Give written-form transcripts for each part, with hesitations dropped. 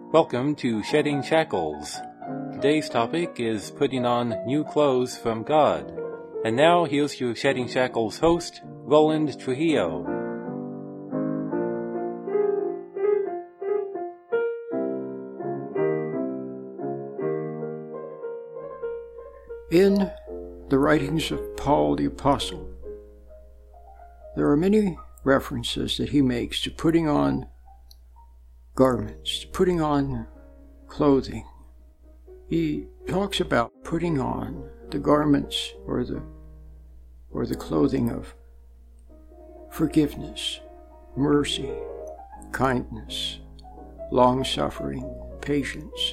Welcome to Shedding Shackles. Today's topic is putting on new clothes from God. And now here's your Shedding Shackles host, Roland Trujillo. In the writings of Paul the Apostle, there are many references that he makes to putting on garments, putting on clothing. He talks about putting on the garments or the clothing of forgiveness, mercy, kindness, long-suffering, patience.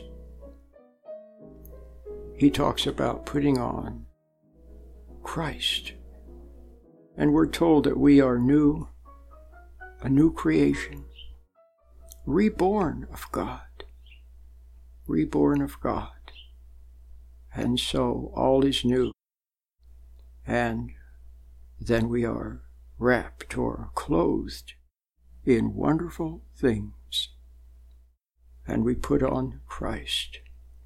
He talks about putting on Christ. And we're told that we are new, a new creation, reborn of God. Reborn of God. And so all is new. And then we are wrapped or clothed in wonderful things. And we put on Christ.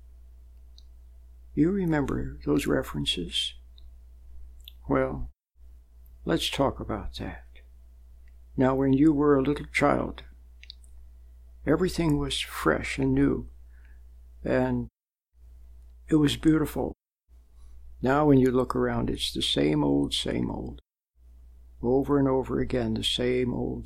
You remember those references? Well, let's talk about that. Now, when you were a little child, everything was fresh and new, and it was beautiful. Now, when you look around, it's the same old, over and over again, the same old.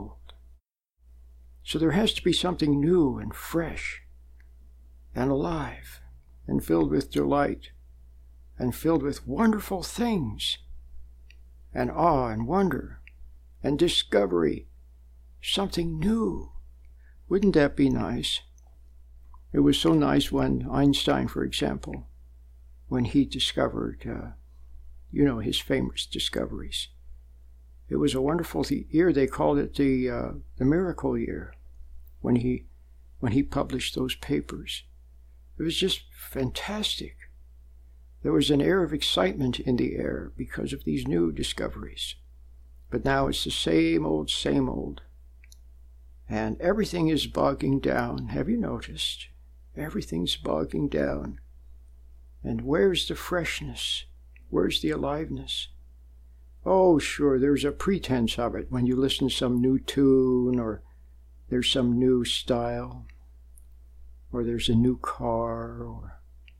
So there has to be something new and fresh and alive and filled with delight and filled with wonderful things and awe and wonder and discovery, something new. Wouldn't that be nice? It was so nice when Einstein, for example, when he discovered, his famous discoveries. It was a wonderful year. They called it the miracle year when he published those papers. It was just fantastic. There was an air of excitement in the air because of these new discoveries. But now it's the same old. And everything is bogging down. Have you noticed? Everything's bogging down. And where's the freshness? Where's the aliveness? Oh, sure, there's a pretense of it when you listen to some new tune, or there's some new style, or there's a new car, or,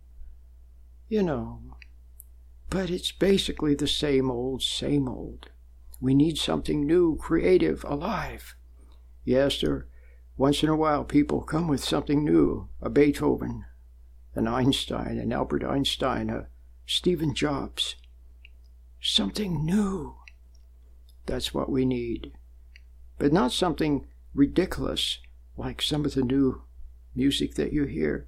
But it's basically the same old. We need something new, creative, alive. Yes, once in a while people come with something new, a Beethoven, an Einstein, an Albert Einstein, a Stephen Jobs. Something new. That's what we need. But not something ridiculous like some of the new music that you hear.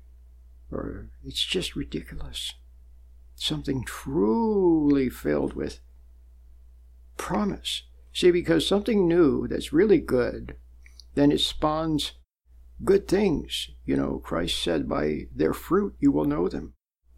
Or it's just ridiculous. Something truly filled with promise. See, because something new that's really good, then it spawns good things. Christ said, by their fruit you will know them.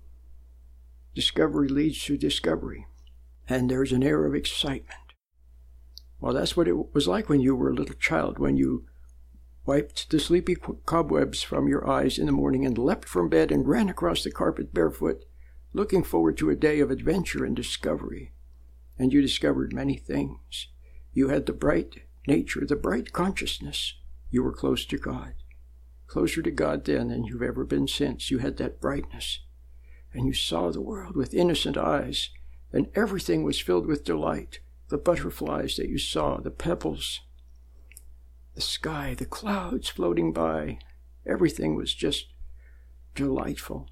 Discovery leads to discovery. And there's an air of excitement. Well, that's what it was like when you were a little child, when you wiped the sleepy cobwebs from your eyes in the morning and leapt from bed and ran across the carpet barefoot, looking forward to a day of adventure and discovery. And you discovered many things. You had the bright nature, the bright consciousness. You were close to God. Closer to God then than you've ever been since. You had that brightness. And you saw the world with innocent eyes. And everything was filled with delight. The butterflies that you saw, the pebbles, the sky, the clouds floating by. Everything was just delightful.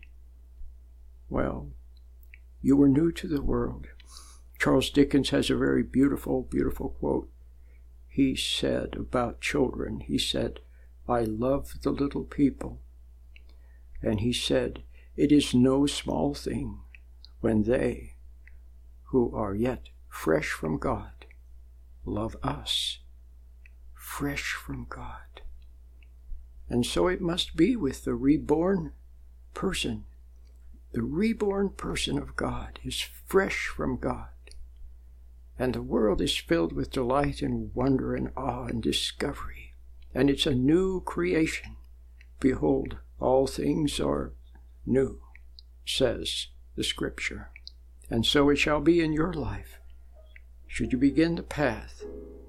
Well, you were new to the world. Charles Dickens has a very beautiful quote. He said about children, he said, "I love the little people." And he said, "It is no small thing when they, who are yet fresh from God, love us, fresh from God." And so it must be with the reborn person. The reborn person of God is fresh from God. And the world is filled with delight and wonder and awe and discovery. And it's a new creation. behold, all things are new, says the Scripture. And so it shall be in your life. Should you begin the path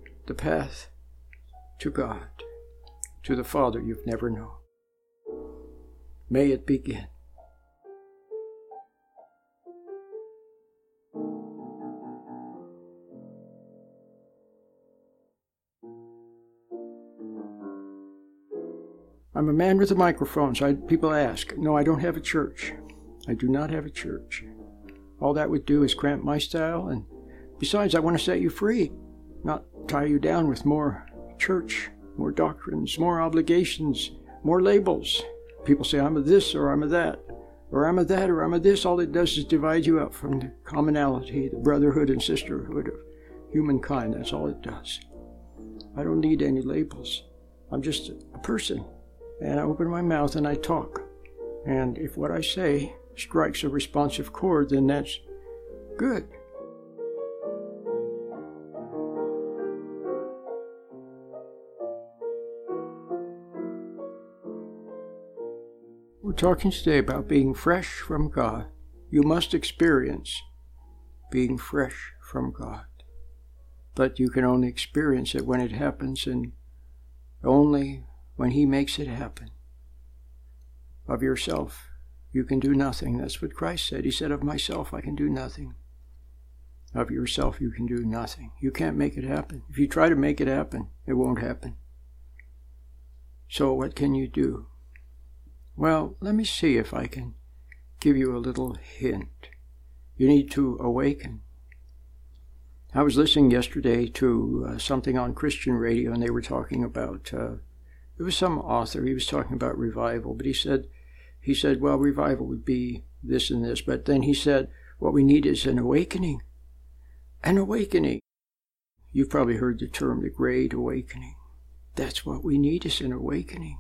to God, to the Father you've never known. May it begin. I'm a man with a microphone, so people ask. No, I don't have a church. I do not have a church. All that would do is cramp my style, and besides, I want to set you free, not tie you down with more church, more doctrines, more obligations, more labels. People say, I'm a this, or I'm a that, or I'm a that, or I'm a this. All it does is divide you up from the commonality, the brotherhood and sisterhood of humankind. That's all it does. I don't need any labels. I'm just a person. And I open my mouth and I talk. And if what I say strikes a responsive chord, then that's good. We're talking today about being fresh from God. You must experience being fresh from God. But you can only experience it when it happens, and only when He makes it happen. Of yourself, you can do nothing. That's what Christ said. He said, of myself, I can do nothing. Of yourself, you can do nothing. You can't make it happen. If you try to make it happen, it won't happen. So what can you do? Well, let me see if I can give you a little hint. You need to awaken. I was listening yesterday to something on Christian radio, and they were talking about, it was some author, he was talking about revival, but he said, well, revival would be this and this, but then he said, what we need is an awakening. An awakening. You've probably heard the term, the Great Awakening. That's what we need, is an awakening.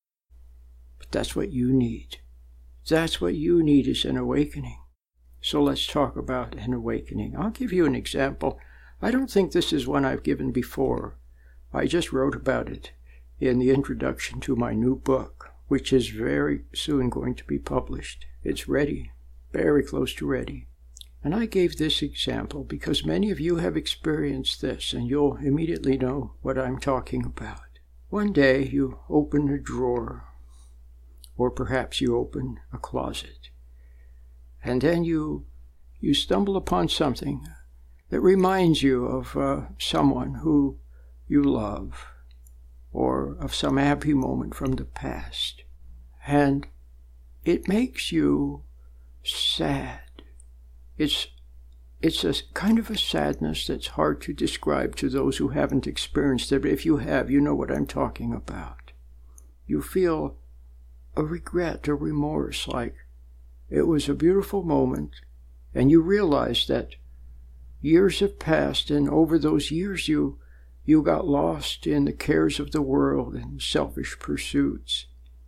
But that's what you need. That's what you need, is an awakening. So let's talk about an awakening. I'll give you an example. I don't think this is one I've given before. I just wrote about it in the introduction to my new book, which is very soon going to be published. It's ready, very close to ready. And I gave this example because many of you have experienced this, and you'll immediately know what I'm talking about. One day you open a drawer, or perhaps you open a closet, and then you stumble upon something that reminds you of someone who you love, or of some happy moment from the past. And it makes you sad. It's a kind of a sadness that's hard to describe to those who haven't experienced it, but if you have, you know what I'm talking about. You feel a regret, a remorse, like it was a beautiful moment, and you realize that years have passed, and over those years you got lost in the cares of the world and selfish pursuits.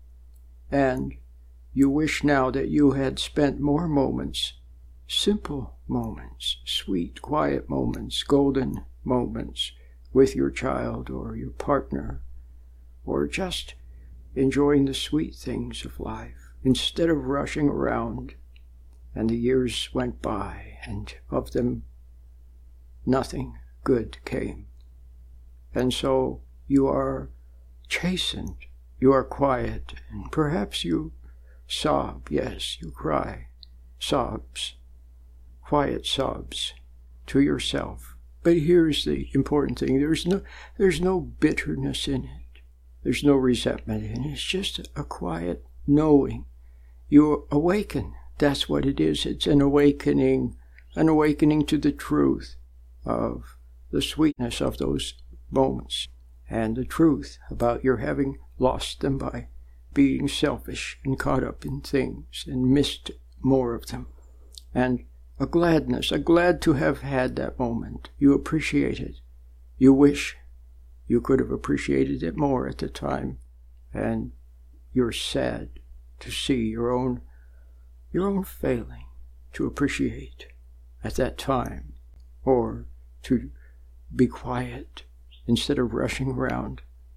And you wish now that you had spent more moments, simple moments, sweet, quiet moments, golden moments with your child or your partner, or just enjoying the sweet things of life, instead of rushing around. And the years went by, and of them nothing good came. And so you are chastened, you are quiet, and perhaps you sob. Yes, you cry, sobs, quiet sobs to yourself. But here's the important thing. There's no bitterness in it. There's no resentment in it. It's just a quiet knowing. You awaken. That's what it is. It's an awakening to the truth of the sweetness of those moments, and the truth about your having lost them by being selfish and caught up in things and missed more of them. And a gladness, glad to have had that moment. You appreciate it. You wish you could have appreciated it more at the time, and you're sad to see your own failing to appreciate at that time, or to be quiet instead of rushing around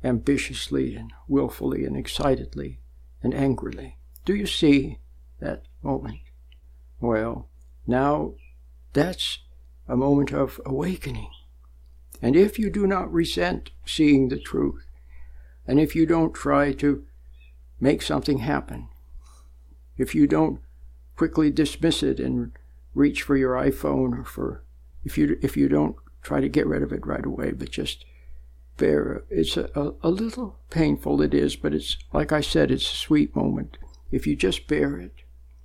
ambitiously and willfully and excitedly and angrily. Do you see that moment? Well, now that's a moment of awakening. And if you do not resent seeing the truth, and if you don't try to make something happen, if you don't quickly dismiss it and reach for your iPhone, or if you don't try to get rid of it right away, but just bear, it's a little painful, it is, but it's, like I said, it's a sweet moment. If you just bear it,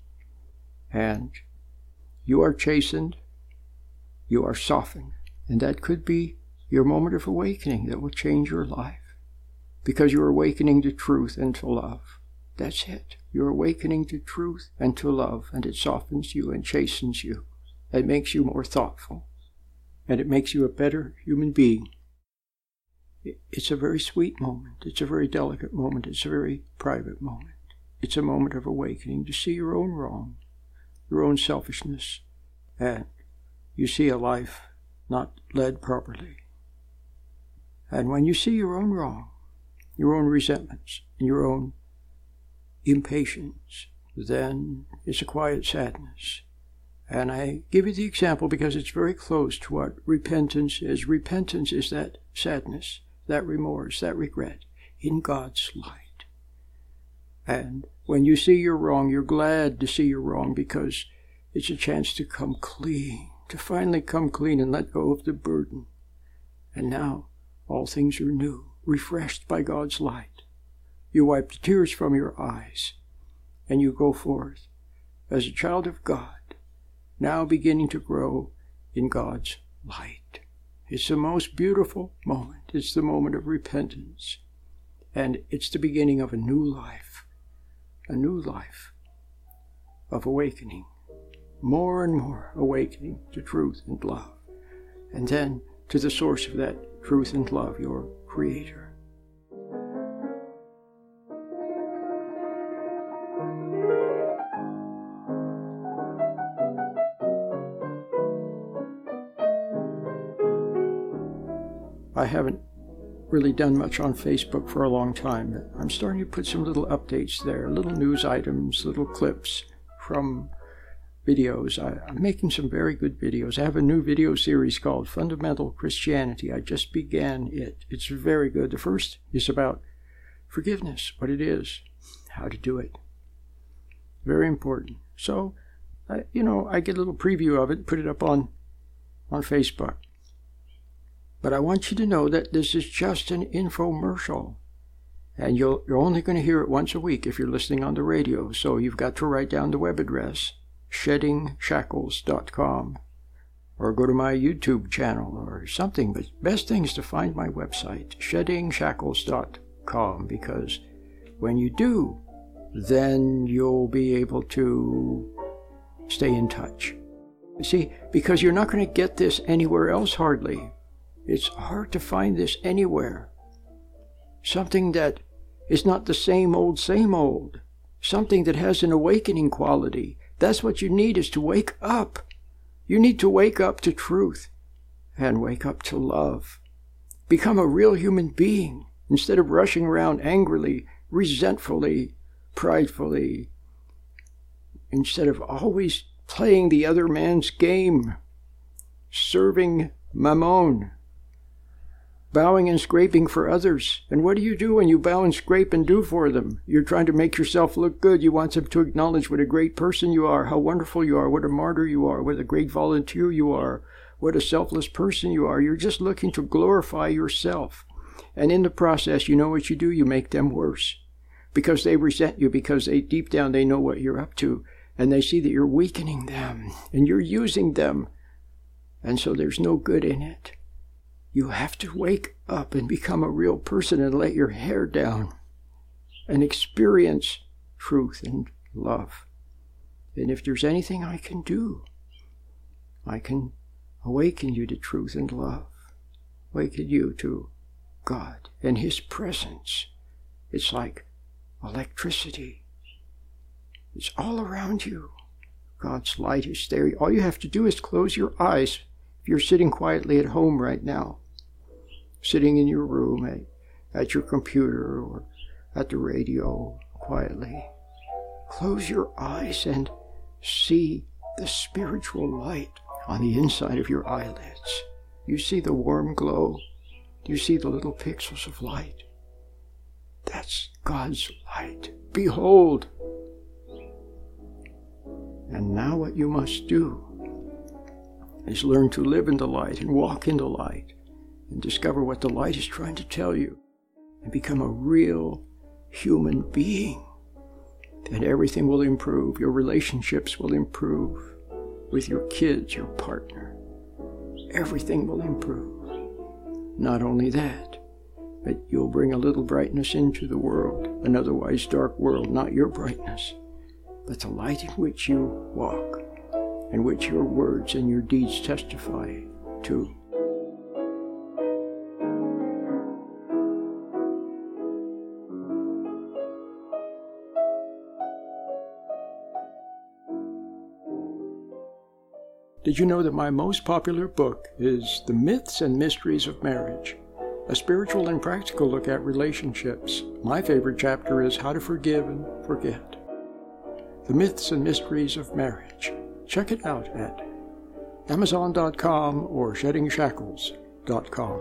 and you are chastened, you are softened, and that could be your moment of awakening that will change your life, because you're awakening to truth and to love. That's it. You're awakening to truth and to love, and it softens you and chastens you. It makes you more thoughtful, and it makes you a better human being. It's a very sweet moment. It's a very delicate moment. It's a very private moment. It's a moment of awakening to see your own wrong, your own selfishness, and you see a life not led properly. And when you see your own wrong, your own resentments, and your own impatience, then it's a quiet sadness. And I give you the example because it's very close to what repentance is. Repentance is that sadness, that remorse, that regret in God's light. And when you see you're wrong, you're glad to see you're wrong because it's a chance to come clean, to finally come clean and let go of the burden. And now all things are new, refreshed by God's light. You wipe the tears from your eyes, and you go forth as a child of God, now beginning to grow in God's light. It's the most beautiful moment. It's the moment of repentance, and it's the beginning of a new life of awakening, more and more awakening to truth and love, and then to the source of that truth and love, your Creator. I haven't really done much on Facebook for a long time, but I'm starting to put some little updates there, little news items, little clips from videos. I'm making some very good videos. I have a new video series called Fundamental Christianity. I just began it. It's very good. The first is about forgiveness, what it is, how to do it. Very important. So, I get a little preview of it, put it up on Facebook. But I want you to know that this is just an infomercial. And you're only going to hear it once a week if you're listening on the radio. So you've got to write down the web address, sheddingshackles.com, or go to my YouTube channel or something. But best thing is to find my website, sheddingshackles.com, because when you do, then you'll be able to stay in touch. You see, because you're not going to get this anywhere else hardly. It's hard to find this anywhere. Something that is not the same old. Something that has an awakening quality. That's what you need, is to wake up. You need to wake up to truth and wake up to love. Become a real human being instead of rushing around angrily, resentfully, pridefully, instead of always playing the other man's game, serving mammon, bowing and scraping for others. And what do you do when you bow and scrape and do for them? You're trying to make yourself look good. You want them to acknowledge what a great person you are, how wonderful you are, what a martyr you are, what a great volunteer you are, what a selfless person you are. You're just looking to glorify yourself. And in the process, you know what you do? You make them worse. Because they resent you, because deep down they know what you're up to. And they see that you're weakening them, and you're using them. And so there's no good in it. You have to wake up and become a real person and let your hair down and experience truth and love. And if there's anything I can do, I can awaken you to truth and love, awaken you to God and His presence. It's like electricity. It's all around you. God's light is there. All you have to do is close your eyes. If you're sitting quietly at home right now, sitting in your room, at your computer or at the radio quietly, close your eyes and see the spiritual light on the inside of your eyelids. You see the warm glow. You see the little pixels of light. That's God's light. Behold. And now what you must do is learn to live in the light and walk in the light and discover what the light is trying to tell you and become a real human being. And everything will improve. Your relationships will improve with your kids, your partner. Everything will improve. Not only that, but you'll bring a little brightness into the world, an otherwise dark world, not your brightness, but the light in which you walk, and which your words and your deeds testify to. Did you know that my most popular book is The Myths and Mysteries of Marriage? A spiritual and practical look at relationships. My favorite chapter is How to Forgive and Forget. The Myths and Mysteries of Marriage. Check it out at Amazon.com or SheddingShackles.com.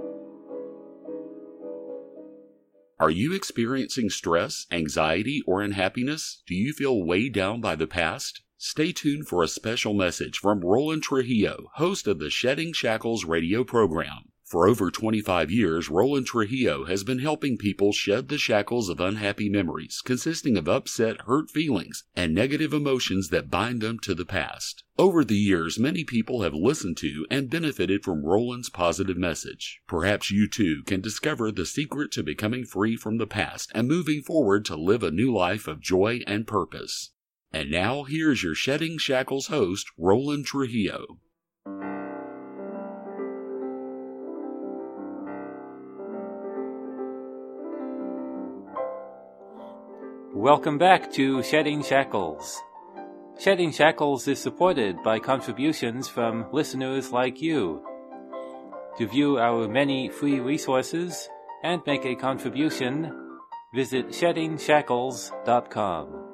Are you experiencing stress, anxiety, or unhappiness? Do you feel weighed down by the past? Stay tuned for a special message from Roland Trujillo, host of the Shedding Shackles radio program. For over 25 years, Roland Trujillo has been helping people shed the shackles of unhappy memories, consisting of upset, hurt feelings, and negative emotions that bind them to the past. Over the years, many people have listened to and benefited from Roland's positive message. Perhaps you too can discover the secret to becoming free from the past and moving forward to live a new life of joy and purpose. And now, here's your Shedding Shackles host, Roland Trujillo. Welcome back to Shedding Shackles. Shedding Shackles is supported by contributions from listeners like you. To view our many free resources and make a contribution, visit SheddingShackles.com.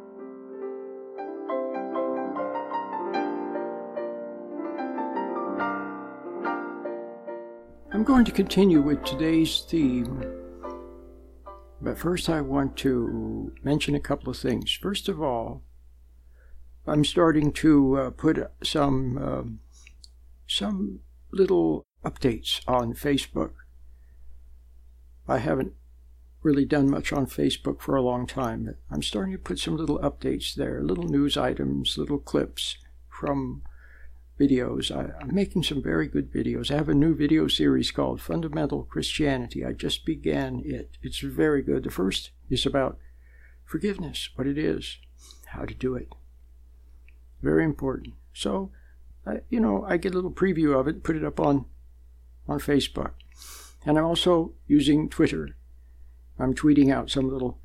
I'm going to continue with today's theme, but first I want to mention a couple of things. First of all, I'm starting to put some little updates on Facebook. I haven't really done much on Facebook for a long time, but I'm starting to put some little updates there, little news items, little clips from videos. I'm making some very good videos. I have a new video series called Fundamental Christianity. I just began it. It's very good. The first is about forgiveness, what it is, how to do it. Very important. So, I get a little preview of it, put it up on Facebook. And I'm also using Twitter. I'm tweeting out some little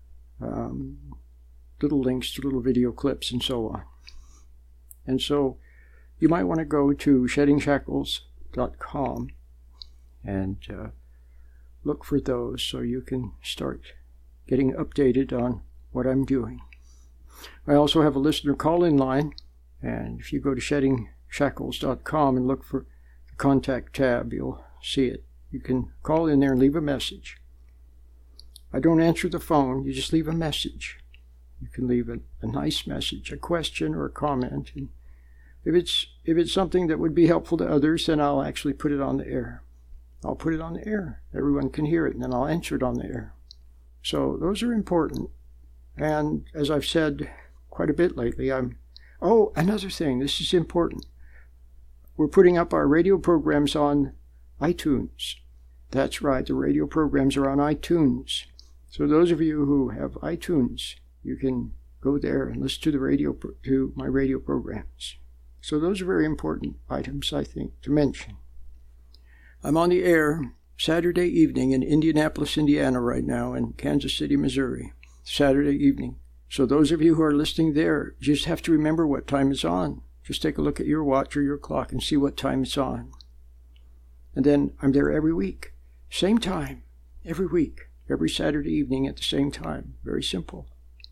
links to little video clips and so on. And so, you might want to go to SheddingShackles.com and look for those so you can start getting updated on what I'm doing. I also have a listener call-in line, and if you go to SheddingShackles.com and look for the contact tab, you'll see it. You can call in there and leave a message. I don't answer the phone, you just leave a message. You can leave a nice message, a question or a comment, and if it's something that would be helpful to others, then I'll actually put it on the air. I'll put it on the air. Everyone can hear it, and then I'll answer it on the air. So those are important. And as I've said quite a bit lately, another thing, this is important. We're putting up our radio programs on iTunes. That's right, the radio programs are on iTunes. So those of you who have iTunes, you can go there and listen to my radio programs. So those are very important items, I think, to mention. I'm on the air Saturday evening in Indianapolis, Indiana right now, and Kansas City, Missouri. Saturday evening. So those of you who are listening there, just have to remember what time it's on. Just take a look at your watch or your clock and see what time it's on. And then I'm there every week. Same time, every week, every Saturday evening at the same time. Very simple.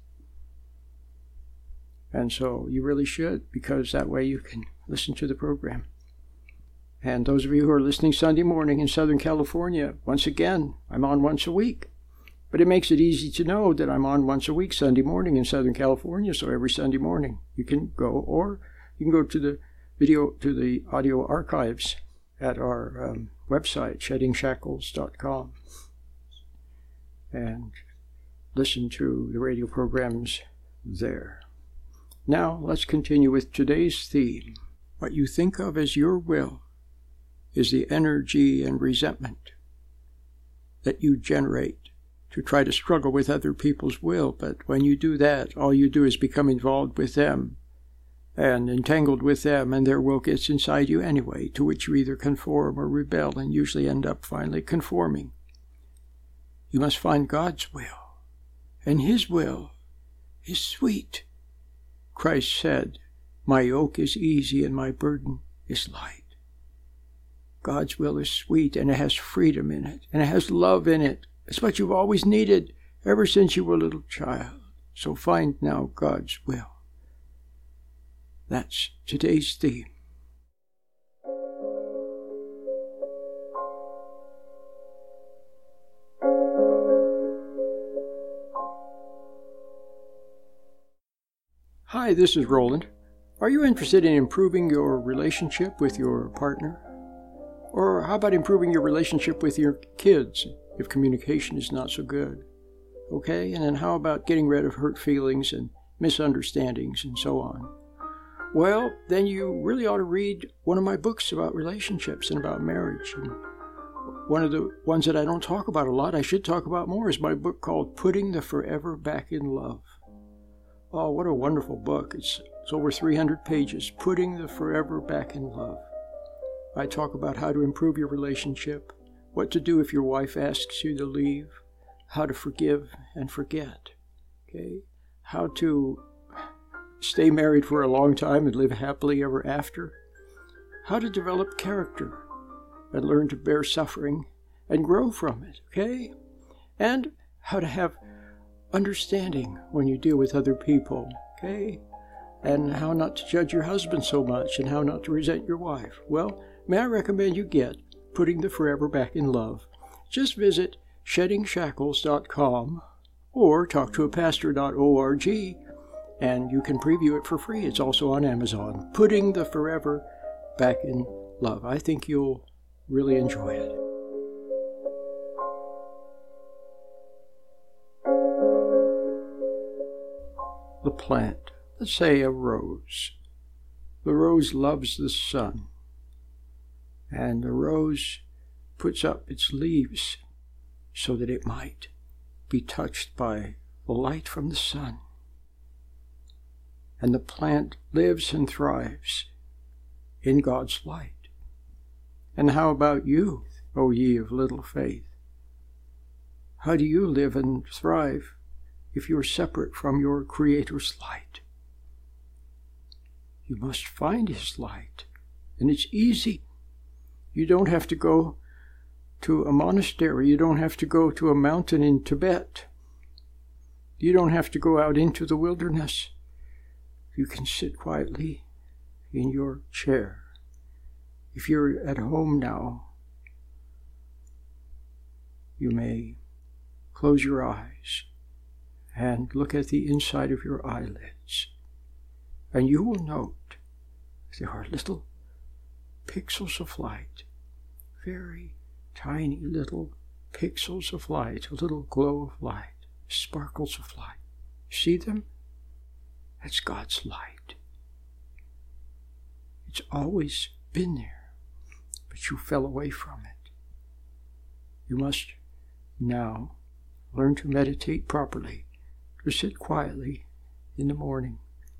And so you really should, because that way you can listen to the program. And those of you who are listening Sunday morning in Southern California, once again, I'm on once a week. But it makes it easy to know that I'm on once a week Sunday morning in Southern California, so every Sunday morning you can go, or you can go to the audio archives at our website, sheddingshackles.com, and listen to the radio programs there. Now, let's continue with today's theme. What you think of as your will is the energy and resentment that you generate to try to struggle with other people's will. But when you do that, all you do is become involved with them and entangled with them, and their will gets inside you anyway, to which you either conform or rebel, and usually end up finally conforming. You must find God's will, and His will is sweet. Christ said, "My yoke is easy and my burden is light." God's will is sweet, and it has freedom in it, and it has love in it. It's what you've always needed ever since you were a little child. So find now God's will. That's today's theme. Hi, this is Roland. Are you interested in improving your relationship with your partner? Or how about improving your relationship with your kids if communication is not so good? Okay, and then how about getting rid of hurt feelings and misunderstandings and so on? Well, then you really ought to read one of my books about relationships and about marriage. And one of the ones that I don't talk about a lot, I should talk about more, is my book called Putting the Forever Back in Love. Oh, what a wonderful book. It's over 300 pages, Putting the Forever Back in Love. I talk about how to improve your relationship, what to do if your wife asks you to leave, how to forgive and forget, okay? How to stay married for a long time and live happily ever after, how to develop character and learn to bear suffering and grow from it, okay? And how to have understanding when you deal with other people, okay? And how not to judge your husband so much, and how not to resent your wife. Well, may I recommend you get Putting the Forever Back in Love. Just visit sheddingshackles.com or talktoapastor.org, and you can preview it for free. It's also on Amazon. Putting the Forever Back in Love. I think you'll really enjoy it. The plant, let's say a rose. The rose loves the sun, and the rose puts up its leaves so that it might be touched by the light from the sun. And the plant lives and thrives in God's light. And how about you, O ye of little faith? How do you live and thrive if you're separate from your Creator's light? You must find His light, and it's easy. You don't have to go to a monastery. You don't have to go to a mountain in Tibet. You don't have to go out into the wilderness. You can sit quietly in your chair. If you're at home now, you may close your eyes and look at the inside of your eyelids. And you will note there are little pixels of light, very tiny little pixels of light, a little glow of light, sparkles of light. See them? That's God's light. It's always been there, but you fell away from it. You must now learn to meditate properly, to sit quietly in the morning,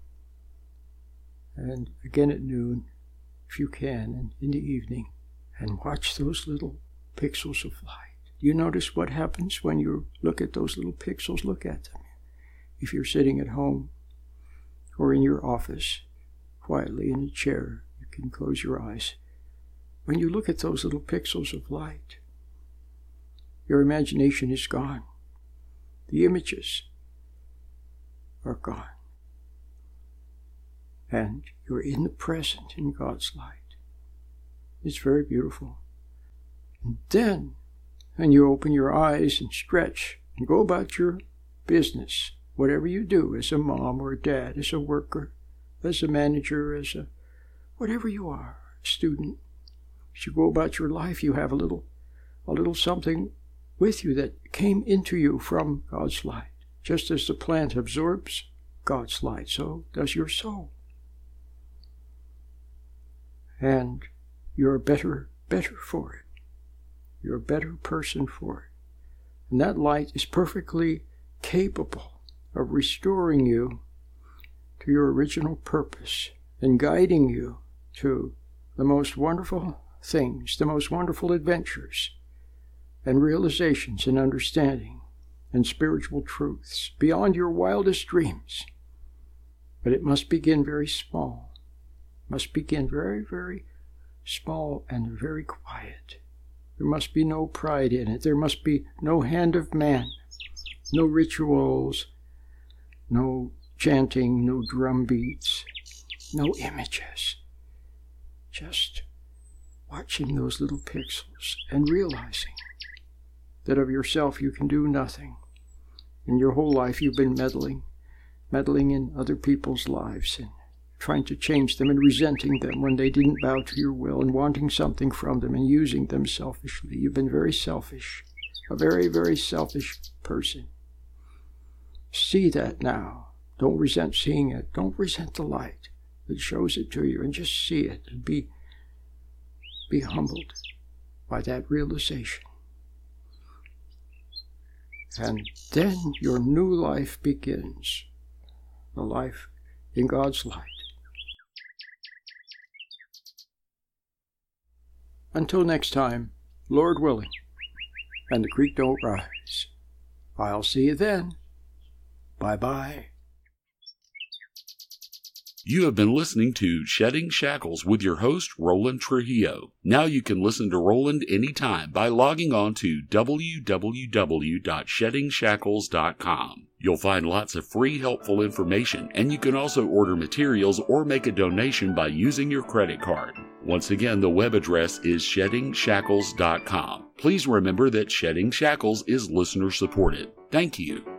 and again at noon, if you can, and in the evening, and watch those little pixels of light. You notice what happens when you look at those little pixels? Look at them. If you're sitting at home or in your office, quietly in a chair, you can close your eyes. When you look at those little pixels of light, Your imagination is gone. The images are gone. And you're in the present in God's light. It's very beautiful. And then, when you open your eyes and stretch and go about your business, whatever you do as a mom or a dad, as a worker, as a manager, as a whatever you are, a student, as you go about your life, you have a little something with you that came into you from God's light. Just as the plant absorbs God's light, so does your soul. And you're better for it. You're a better person for it. And that light is perfectly capable of restoring you to your original purpose and guiding you to the most wonderful things, the most wonderful adventures and realizations and understanding and spiritual truths beyond your wildest dreams. But it must begin very small. It must begin very, very small and very quiet. There must be no pride in it. There must be no hand of man, no rituals, no chanting, no drum beats, no images. Just watching those little pixels and realizing that of yourself you can do nothing. In your whole life you've been meddling in other people's lives and trying to change them and resenting them when they didn't bow to your will and wanting something from them and using them selfishly. You've been very selfish, a very, very selfish person. See that now. Don't resent seeing it. Don't resent the light that shows it to you, and just see it and be humbled by that realization. And then your new life begins, the life in God's light. Until next time, Lord willing, and the creek don't rise. I'll see you then. Bye-bye. You have been listening to Shedding Shackles with your host, Roland Trujillo. Now you can listen to Roland anytime by logging on to www.sheddingshackles.com. You'll find lots of free, helpful information, and you can also order materials or make a donation by using your credit card. Once again, the web address is sheddingshackles.com. Please remember that Shedding Shackles is listener-supported. Thank you.